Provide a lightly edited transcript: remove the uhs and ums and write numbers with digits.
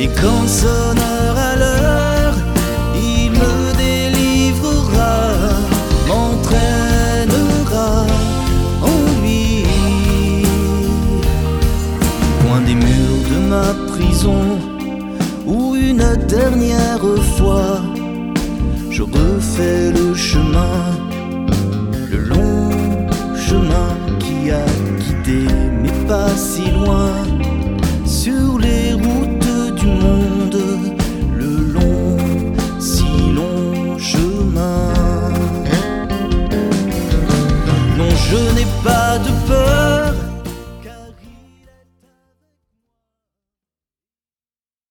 Et quand sonnera l'heure, il me délivrera, m'entraînera en lui. Loin des murs de ma prison, où une dernière fois je refais le chemin, le long chemin qui a quitté mais pas si loin.